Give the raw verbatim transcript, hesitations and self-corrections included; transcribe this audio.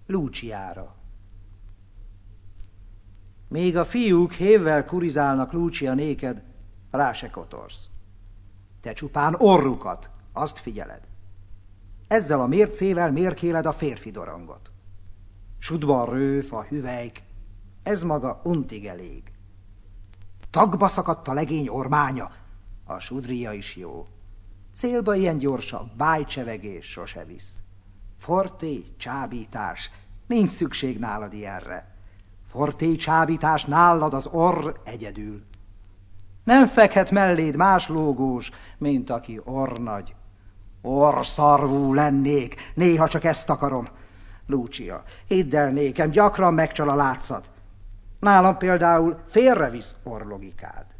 Luciára. Még a fiúk hévvel kurizálnak, Lucia, néked, rá se kotorsz. Te csupán orrukat, azt figyeled. Ezzel a mércével mérkéled a férfi dorongot. Sudban rőf, a hüvelyk, ez maga untig elég. Tagba szakadt a legény ormánya, a sudria is jó. Célba ilyen gyorsan bájcsevegés sose visz. Forté, csábítás, nincs szükség nálad ilyenre. Forté, csábítás nálad az orr egyedül. Nem fekhet melléd más lógós, mint aki orrnagy. Orrszarvú lennék, néha csak ezt akarom. Lucia, hidd el nékem, gyakran megcsal a látszat. Nálam például félrevisz orrlogikád.